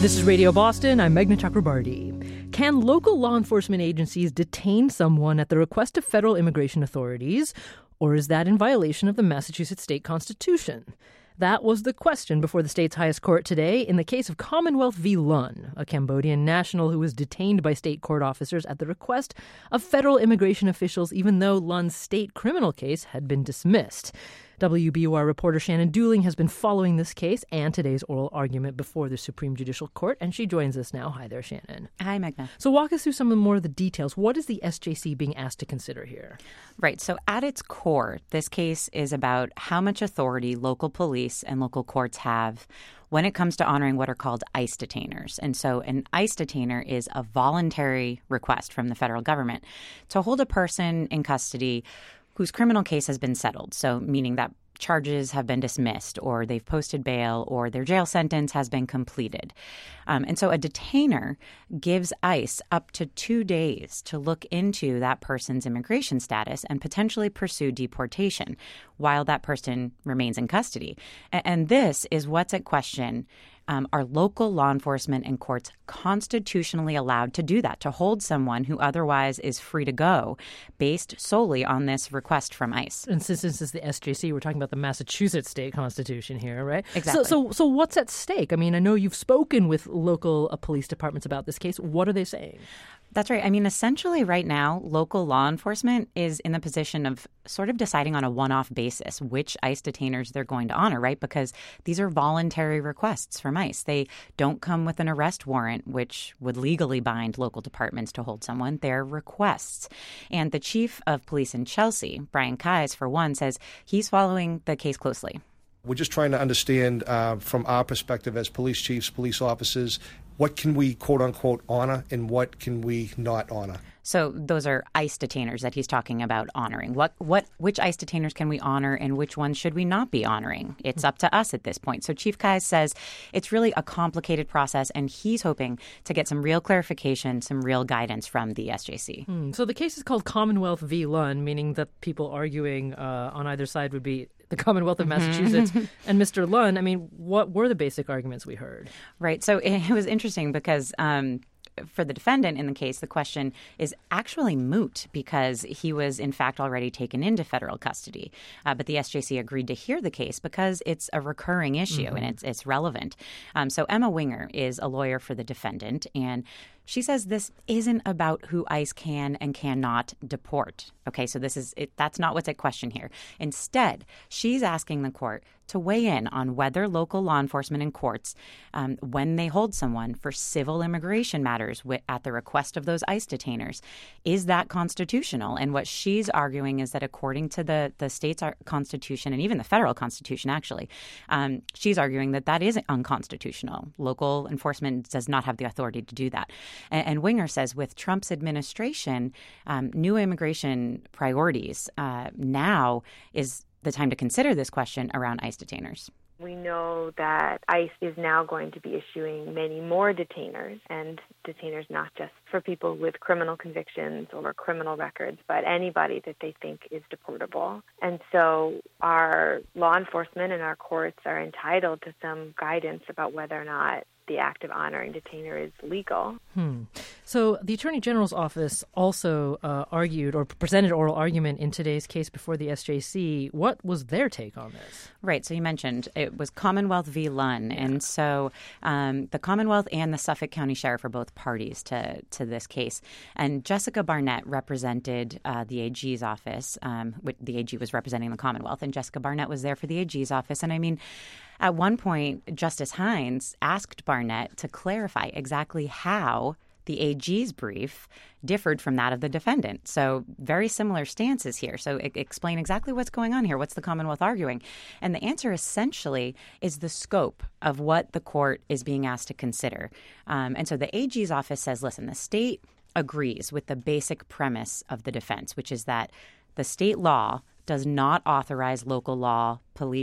This is Radio Boston. I'm Meghna Chakrabarti. Can local law enforcement agencies detain someone at the request of federal immigration authorities, or is that in violation of the Massachusetts state constitution? That was the question before the state's highest court today in the case of Commonwealth v. Lun, a Cambodian national who was detained by state court officers at the request of federal immigration officials, even though Lun's state criminal case had been dismissed. WBUR reporter Shannon Dooling has been following this case and today's oral argument before the Supreme Judicial Court, and she joins us now. Hi there, Shannon. Hi, Meghna. So walk us through some more of the details. What is the SJC being asked to consider here? Right. So at its core, this case is about how much authority local police and local courts have when it comes to honoring what are called ICE detainers. And so an ICE detainer is a voluntary request from the federal government to hold a person in custody whose criminal case has been settled, so meaning that charges have been dismissed or they've posted bail or their jail sentence has been completed. And so a detainer gives ICE up to 2 days to look into that person's immigration status and potentially pursue deportation while that person remains in custody. And this is what's at question. Are local law enforcement and courts constitutionally allowed to do that, to hold someone who otherwise is free to go based solely on this request from ICE? And since this is the SJC, we're talking about the Massachusetts state constitution here, right? Exactly. So what's at stake? I mean, I know you've spoken with local police departments about this case. What are they saying? That's right. I mean, essentially right now, local law enforcement is in the position of sort of deciding on a one-off basis which ICE detainers they're going to honor, right? Because these are voluntary requests from ICE. They don't come with an arrest warrant, which would legally bind local departments to hold someone. They're requests. And the chief of police in Chelsea, Brian Keyes, for one, says he's following the case closely. We're just trying to understand from our perspective as police chiefs, police officers, what can we, quote unquote, honor and what can we not honor? So those are ICE detainers that he's talking about honoring. Which ICE detainers can we honor and which ones should we not be honoring? It's up to us at this point. So Chief Keyes says it's really a complicated process, and he's hoping to get some real clarification, some real guidance from the SJC. So the case is called Commonwealth v. Lun, meaning that people arguing on either side would be the Commonwealth of Massachusetts and Mr. Lun. I mean, what were the basic arguments we heard? Right. So it was interesting because for the defendant in the case, the question is actually moot because he was, in fact, already taken into federal custody. But the SJC agreed to hear the case because it's a recurring issue and it's relevant. So Emma Winger is a lawyer for the defendant, and she says this isn't about who ICE can and cannot deport. Okay, so that's not what's at question here. Instead, she's asking the court to weigh in on whether local law enforcement and courts, when they hold someone for civil immigration matters at the request of those ICE detainers, is that constitutional? And what she's arguing is that according to the state's constitution and even the federal constitution, actually, she's arguing that that is unconstitutional. Local enforcement does not have the authority to do that. And Winger says with Trump's administration, new immigration priorities, now is the time to consider this question around ICE detainers. We know that ICE is now going to be issuing many more detainers, and detainers not just for people with criminal convictions or criminal records, but anybody that they think is deportable. And so our law enforcement and our courts are entitled to some guidance about whether or not the act of honoring detainer is legal. So the Attorney General's office also argued or presented oral argument in today's case before the SJC. What was their take on this? Right. So you mentioned it was Commonwealth v. Lun. Yeah. And so the Commonwealth and the Suffolk County Sheriff are both parties to this case. And Jessica Barnett represented the AG's office. The AG was representing the Commonwealth, and Jessica Barnett was there for the AG's office. And I mean, at one point, Justice Hines asked Barnett to clarify exactly how the AG's brief differed from that of the defendant. So very similar stances here. So explain exactly what's going on here. What's the Commonwealth arguing? And the answer essentially is the scope of what the court is being asked to consider. And so the AG's office says, listen, the state agrees with the basic premise of the defense, which is that the state law does not authorize local law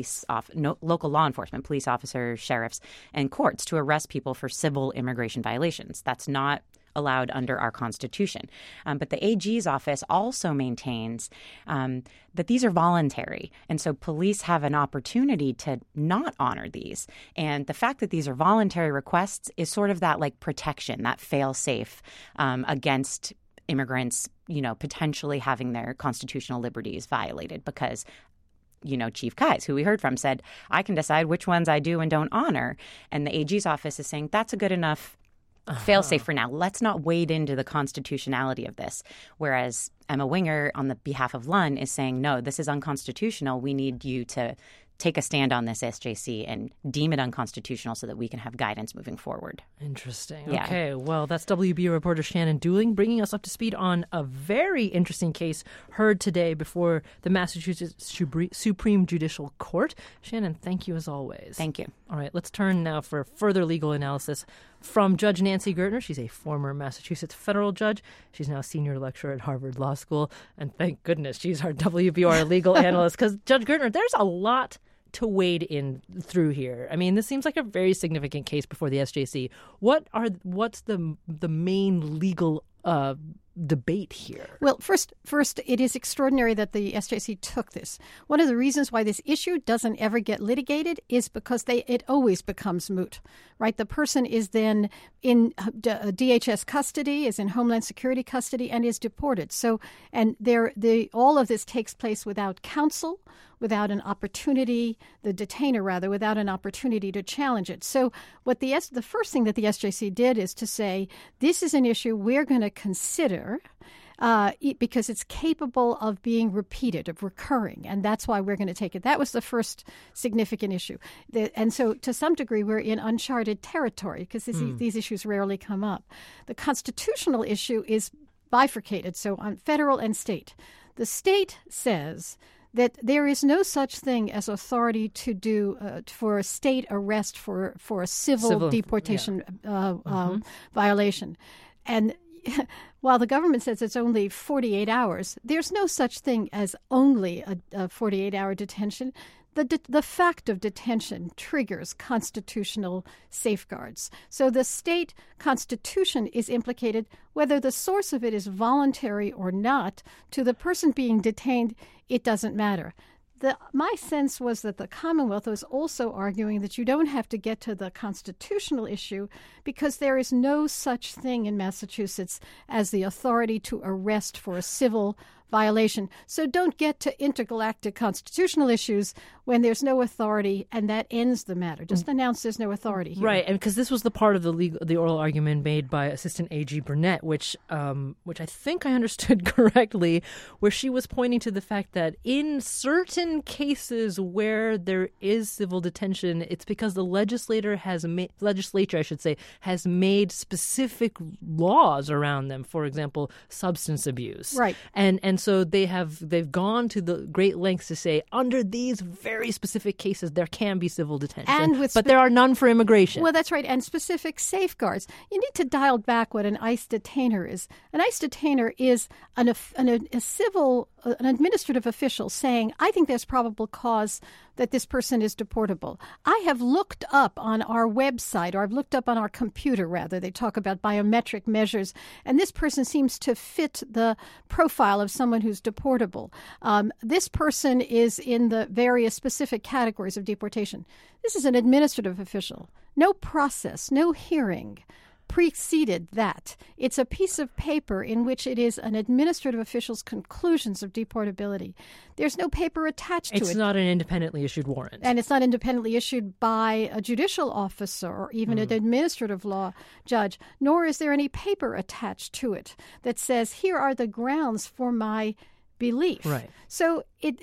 enforcement, police officers, sheriffs, and courts to arrest people for civil immigration violations. That's not allowed under our Constitution. But the AG's office also maintains that these are voluntary. And so police have an opportunity to not honor these. And the fact that these are voluntary requests is sort of that like protection, that fail-safe against immigrants, potentially having their constitutional liberties violated because Chief Kise, who we heard from, said, I can decide which ones I do and don't honor. And the AG's office is saying that's a good enough fail-safe for now. Let's not wade into the constitutionality of this. Whereas Emma Winger, on the behalf of Lunn, is saying, no, this is unconstitutional. We need you to take a stand on this SJC and deem it unconstitutional so that we can have guidance moving forward. Interesting. Yeah. Okay, well, that's WBUR reporter Shannon Dooling bringing us up to speed on a very interesting case heard today before the Massachusetts Supreme Judicial Court. Shannon, thank you as always. Thank you. All right, let's turn now for further legal analysis from Judge Nancy Gertner. She's a former Massachusetts federal judge. She's now senior lecturer at Harvard Law School. And thank goodness she's our WBUR legal analyst, because Judge Gertner, there's a lot to wade in through here. I mean, this seems like a very significant case before the SJC. What's the main legal debate here? Well, first, it is extraordinary that the SJC took this. One of the reasons why this issue doesn't ever get litigated is because it always becomes moot, right? The person is then in DHS custody, is in Homeland Security custody, and is deported. So, and all of this takes place without counsel, without an opportunity, the detainer rather, without an opportunity to challenge it. So what the first thing that the SJC did is to say, this is an issue we're going to consider because it's capable of being repeated, of recurring, and that's why we're going to take it. That was the first significant issue. And so to some degree, we're in uncharted territory because these issues rarely come up. The constitutional issue is bifurcated, so on federal and state. The state says that there is no such thing as authority to do for a state arrest for a civil deportation violation. And while the government says it's only 48 hours, there's no such thing as only a 48-hour detention. The fact of detention triggers constitutional safeguards. So the state constitution is implicated whether the source of it is voluntary or not. To the person being detained, it doesn't matter. My sense was that the Commonwealth was also arguing that you don't have to get to the constitutional issue because there is no such thing in Massachusetts as the authority to arrest for a civil violation. So don't get to intergalactic constitutional issues when there's no authority, and that ends the matter. Just announce there's no authority here. Right, and because this was the part of the oral argument made by Assistant AG Burnett, which I think I understood correctly, where she was pointing to the fact that in certain cases where there is civil detention, it's because the legislature has made specific laws around them. For example, substance abuse. Right, and so they've gone to the great lengths to say under these very specific cases there can be civil detention, but there are none for immigration. Well, that's right, and specific safeguards. You need to dial back what an ICE detainer is. An ICE detainer is an administrative official saying, I think there's probable cause that this person is deportable. I have looked up on our website, or I've looked up on our computer, rather. They talk about biometric measures, and this person seems to fit the profile of someone who's deportable. This person is in the various specific categories of deportation. This is an administrative official. No process, no hearing preceded that. It's a piece of paper in which it is an administrative official's conclusions of deportability. There's no paper attached to it. It's not an independently issued warrant. And it's not independently issued by a judicial officer or even an administrative law judge, nor is there any paper attached to it that says, here are the grounds for my belief. Right. So it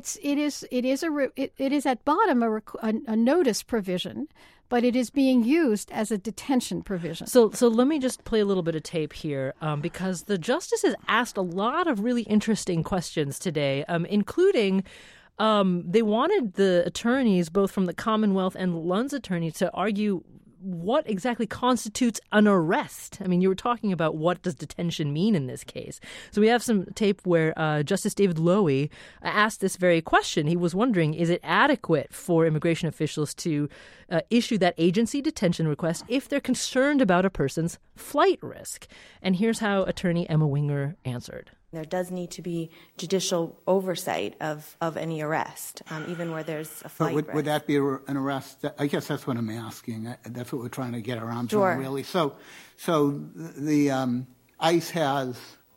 is at bottom a notice provision, but it is being used as a detention provision. So let me just play a little bit of tape here, because the justices asked a lot of really interesting questions today, including they wanted the attorneys, both from the Commonwealth and Lunn's attorney, to argue what exactly constitutes an arrest? I mean, you were talking about what does detention mean in this case. So we have some tape where Justice David Lowy asked this very question. He was wondering, is it adequate for immigration officials to issue that agency detention request if they're concerned about a person's flight risk? And here's how attorney Emma Winger answered. There does need to be judicial oversight of any arrest, even where there's a flight risk. Would that be an arrest? I guess that's what I'm asking. That's what we're trying to get our arms Sure. around, really. So the ICE has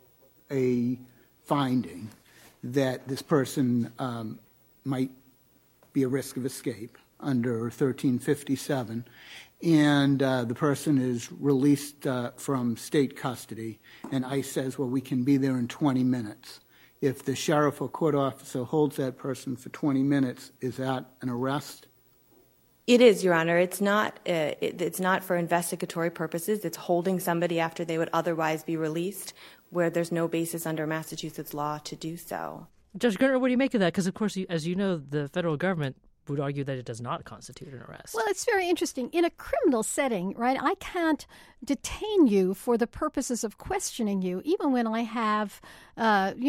a finding that this person might be a risk of escape under 1357, and the person is released from state custody, and ICE says, well, we can be there in 20 minutes. If the sheriff or court officer holds that person for 20 minutes, is that an arrest? It is, Your Honor. It's not. It's not for investigatory purposes. It's holding somebody after they would otherwise be released, where there's no basis under Massachusetts law to do so. Judge Gertner, what do you make of that? Because, of course, as you know, the federal government would argue that it does not constitute an arrest. Well, it's very interesting. In a criminal setting, right, I can't detain you for the purposes of questioning you, even when I have, when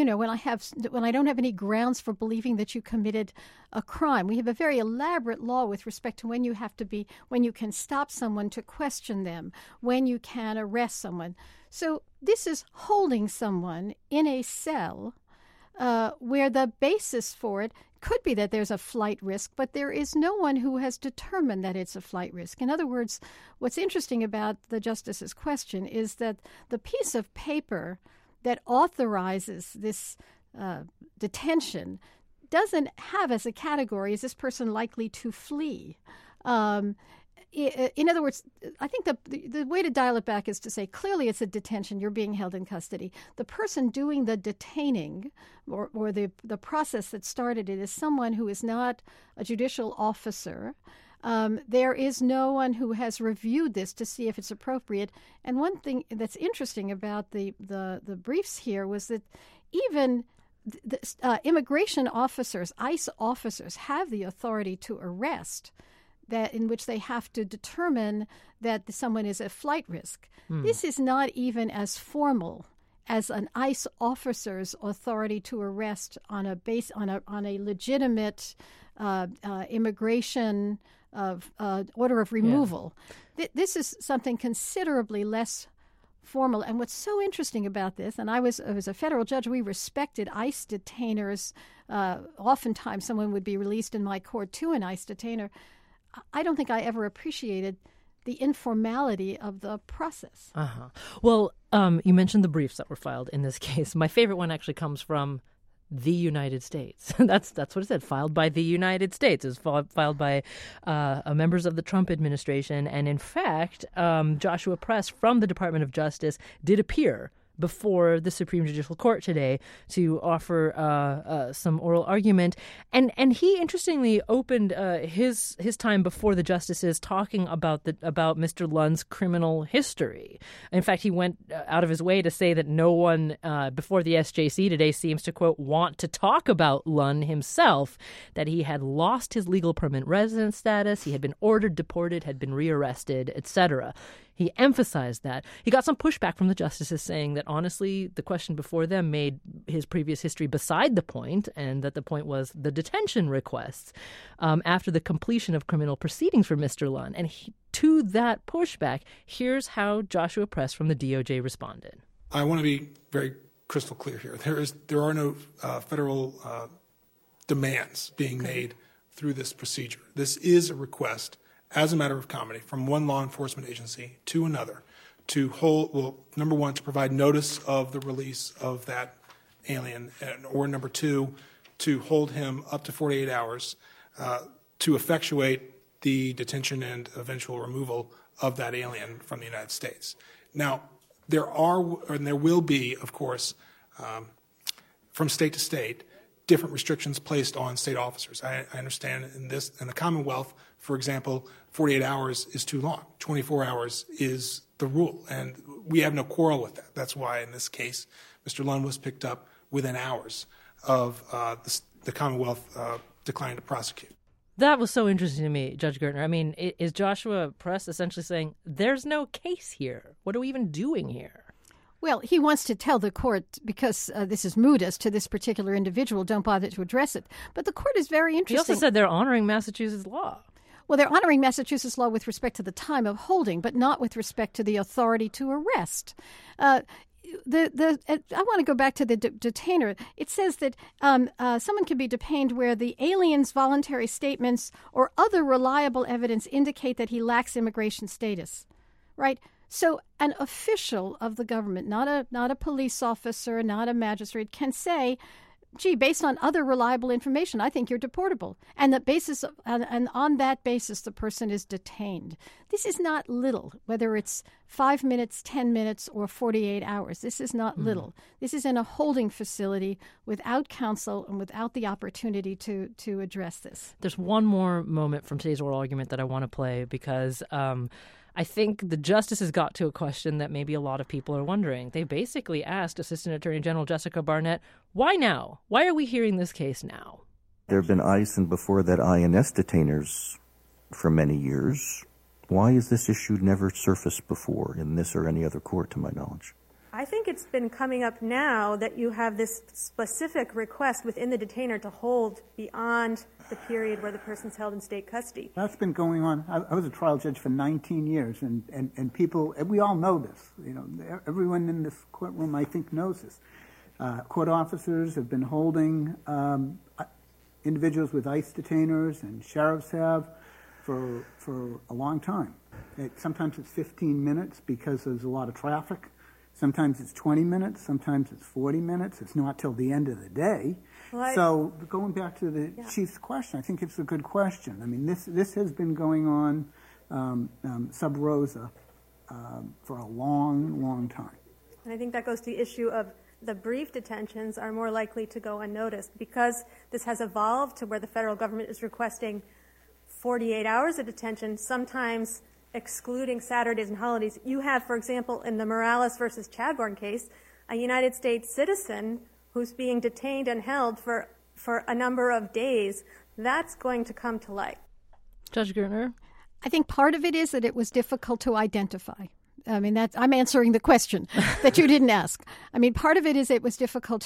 I don't have any grounds for believing that you committed a crime. We have a very elaborate law with respect to when you can stop someone to question them, when you can arrest someone. So this is holding someone in a cell where the basis for it could be that there's a flight risk, but there is no one who has determined that it's a flight risk. In other words, what's interesting about the justice's question is that the piece of paper that authorizes this detention doesn't have as a category, is this person likely to flee? In other words, I think the way to dial it back is to say, clearly it's a detention. You're being held in custody. The person doing the detaining or the process that started it is someone who is not a judicial officer. There is no one who has reviewed this to see if it's appropriate. And one thing that's interesting about the briefs here was that even immigration officers, ICE officers, have the authority to arrest, that in which they have to determine that someone is a flight risk. This is not even as formal as an ICE officer's authority to arrest on a legitimate immigration order of removal. Yeah. This is something considerably less formal. And what's so interesting about this, and I was a federal judge, we respected ICE detainers. Oftentimes someone would be released in my court to an ICE detainer. I don't think I ever appreciated the informality of the process. Uh-huh. Well, you mentioned the briefs that were filed in this case. My favorite one actually comes from the United States. That's what it said, filed by the United States. It was filed by members of the Trump administration. And in fact, Joshua Press from the Department of Justice did appear before the Supreme Judicial Court today to offer some oral argument. And he interestingly opened his time before the justices talking about Mr. Lunn's criminal history. In fact, he went out of his way to say that no one before the SJC today seems to, quote, want to talk about Lunn himself, that he had lost his legal permanent residence status, he had been ordered deported, had been rearrested, etc. He emphasized that. He got some pushback from the justices saying that, honestly, the question before them made his previous history beside the point, and that the point was the detention requests after the completion of criminal proceedings for Mr. Lunn. And to that pushback, here's how Joshua Press from the DOJ responded. I want to be very crystal clear here. There are no federal demands being made through this procedure. This is a request, as a matter of comedy, from one law enforcement agency to another to number one, to provide notice of the release of that alien, or number two, to hold him up to 48 hours to effectuate the detention and eventual removal of that alien from the United States. Now, there will be, of course, from state to state, different restrictions placed on state officers. I understand in the Commonwealth, for example, 48 hours is too long. 24 hours is the rule, and we have no quarrel with that. That's why, in this case, Mr. Lunn was picked up within hours of the Commonwealth declining to prosecute. That was so interesting to me, Judge Gertner. I mean, is Joshua Press essentially saying there's no case here? What are we even doing here? Well, he wants to tell the court, because this is moot as to this particular individual, don't bother to address it. But the court is very interesting. He also said they're honoring Massachusetts law. Well, they're honoring Massachusetts law with respect to the time of holding, but not with respect to the authority to arrest. I want to go back to the detainer. It says that someone can be detained where the alien's voluntary statements or other reliable evidence indicate that he lacks immigration status, right? So an official of the government, not a police officer, not a magistrate, can say, gee, based on other reliable information, I think you're deportable. And on that basis, the person is detained. This is not little, whether it's 5 minutes, 10 minutes, or 48 hours. This is not little. This is in a holding facility without counsel and without the opportunity to address this. There's one more moment from today's oral argument that I want to play because I think the justices got to a question that maybe a lot of people are wondering. They basically asked Assistant Attorney General Jessica Barnett, why now? Why are we hearing this case now? There have been ICE and before that INS detainers for many years. Why has this issue never surfaced before in this or any other court, to my knowledge? I think it's been coming up now that you have this specific request within the detainer to hold beyond the period where the person's held in state custody. That's been going on. I was a trial judge for 19 years, and people, and we all know this. You know, everyone in this courtroom, I think, knows this. Court officers have been holding individuals with ICE detainers, and sheriffs have for a long time. Sometimes it's 15 minutes because there's a lot of traffic. Sometimes it's 20 minutes. Sometimes it's 40 minutes. It's not till the end of the day. Well, so going back to the Chief's question, I think it's a good question. I mean, this has been going on sub rosa for a long, long time. And I think that goes to the issue of the brief detentions are more likely to go unnoticed because this has evolved to where the federal government is requesting 48 hours of detention, sometimes excluding Saturdays and holidays. You have, for example, in the Morales versus Chadbourne case, a United States citizen who's being detained and held for a number of days. That's going to come to light. Judge Gertner? I think part of it is that it was difficult to identify. I mean, I'm answering the question that you didn't ask. I mean, part of it is it was difficult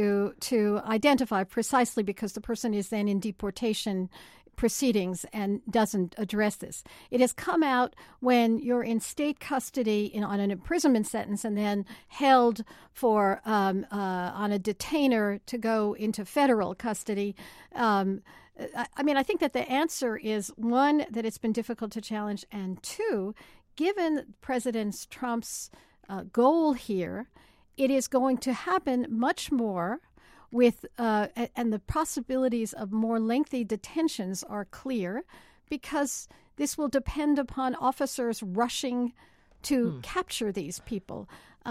to identify precisely because the person is then in deportation proceedings and doesn't address this. It has come out when you're in state custody on an imprisonment sentence and then held for on a detainer to go into federal custody. I mean, I think that the answer is, one, that it's been difficult to challenge, and two, given President Trump's goal here, it is going to happen much more with and the possibilities of more lengthy detentions are clear because this will depend upon officers rushing to capture these people.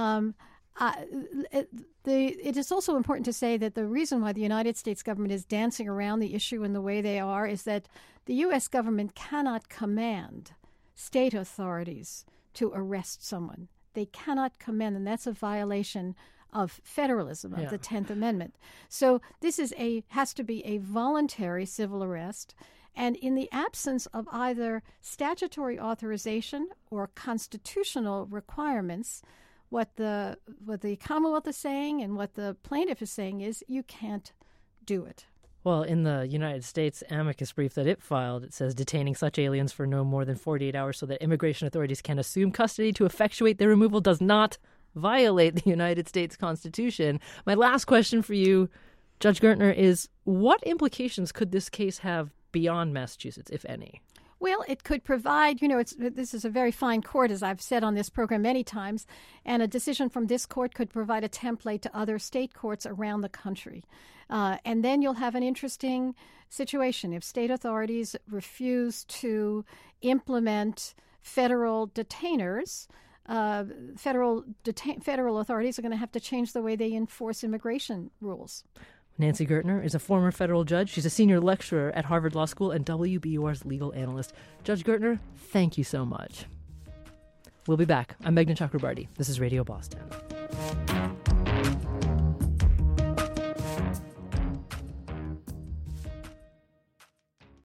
It is also important to say that the reason why the United States government is dancing around the issue in the way they are is that the U.S. government cannot command state authorities to arrest someone. They cannot command, and that's a violation of federalism, of the 10th Amendment. So this has to be a voluntary civil arrest, and in the absence of either statutory authorization or constitutional requirements, what the Commonwealth is saying and what the plaintiff is saying is you can't do it. Well, in the United States amicus brief that it filed, it says detaining such aliens for no more than 48 hours so that immigration authorities can assume custody to effectuate their removal does not violate the United States Constitution. My last question for you, Judge Gertner, is what implications could this case have beyond Massachusetts, if any? Well, it could provide, this is a very fine court, as I've said on this program many times, and a decision from this court could provide a template to other state courts around the country. And then you'll have an interesting situation. If state authorities refuse to implement federal detainers, federal authorities are going to have to change the way they enforce immigration rules. Nancy Gertner is a former federal judge. She's a senior lecturer at Harvard Law School and WBUR's legal analyst. Judge Gertner, thank you so much. We'll be back. I'm Meghna Chakrabarti. This is Radio Boston.